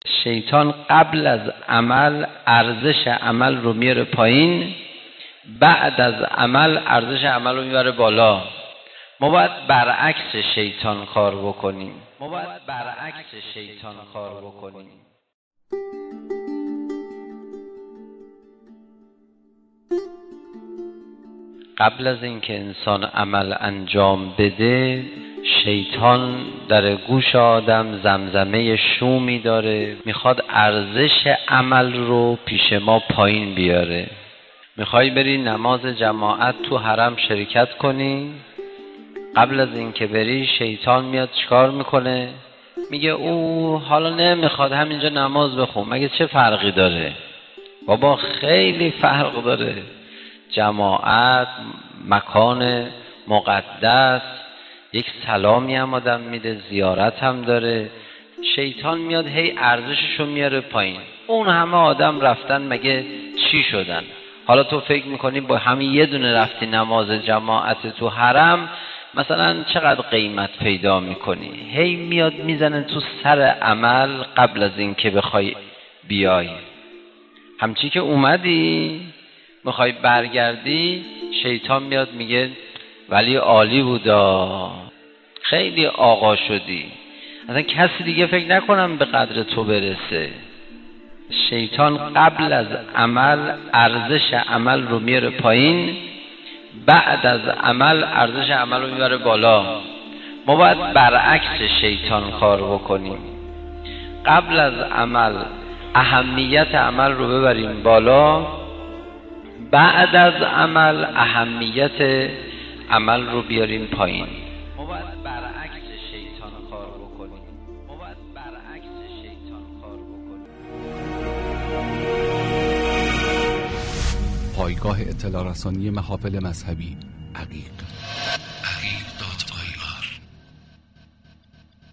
شیطان قبل از عمل ارزش عمل رو میاره پایین، بعد از عمل ارزش عمل رو میبره بالا. ما باید برعکس شیطان کار بکنیم. قبل از اینکه انسان عمل انجام بده، شیطان در گوش آدم زمزمه شومی داره، میخواد ارزش عمل رو پیش ما پایین بیاره. میخوای بری نماز جماعت تو حرم شرکت کنی، قبل از اینکه بری شیطان میاد چیکار میکنه؟ میگه او حالا نمیخواد همینجا نماز بخون، مگه چه فرقی داره؟ بابا خیلی فرق داره. جماعت مکان مقدس، یک سلامی هم آدم میده، زیارت هم داره. شیطان میاد هی ارزششو میاره پایین. اون همه آدم رفتن مگه چی شدن؟ حالا تو فکر میکنی با همین یه دونه رفتی نماز جماعت تو حرم مثلا چقدر قیمت پیدا میکنی؟ هی میاد میزنه تو سر عمل قبل از این که بخوای بیای. همچی که اومدی میخوای برگردی، شیطان میاد میگه ولی عالی بودا، خیلی آقا شدی، اصلا کسی دیگه فکر نکنم به قدر تو برسه. شیطان قبل از عمل ارزش عمل رو میاره پایین، بعد از عمل ارزش عمل رو میبره بالا. ما باید برعکس شیطان کار بکنیم. قبل از عمل اهمیت عمل رو ببریم بالا، بعد از عمل اهمیت عمل رو بیاریم پایین. ما باید برعکس شیطان کار بکنیم. پایگاه اطلاع رسانی محافل مذهبی عقیق.